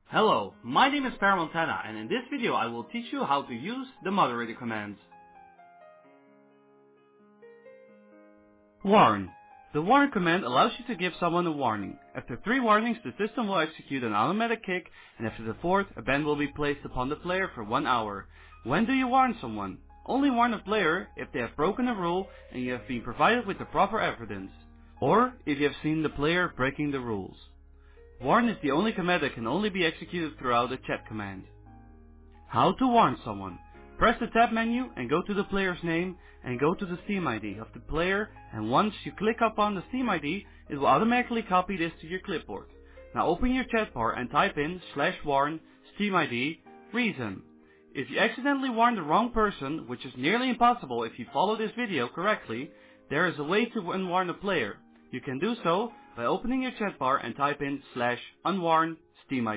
Hello, my name is Per Montana, and in this video I will teach you how to use the moderator command. Warn. The warn command allows you to give someone a warning. After 3 warnings, the system will execute an automatic kick, and after the 4th, a ban will be placed upon the player for 1 hour. When do you warn someone? Only warn a player if they have broken a rule and you have been provided with the proper evidence, or if you have seen the player breaking the rules. Warn is the only command that can only be executed throughout a chat command. How to warn someone. Press the tab menu and go to the player's name and go to the Steam ID of the player, and once you click upon the Steam ID, it will automatically copy this to your clipboard. Now open your chat bar and type in /warn Steam ID reason. If you accidentally warn the wrong person, which is nearly impossible if you follow this video correctly, there is a way to unwarn a player. You can do so by opening your chat bar and type in /unwarn Steam ID.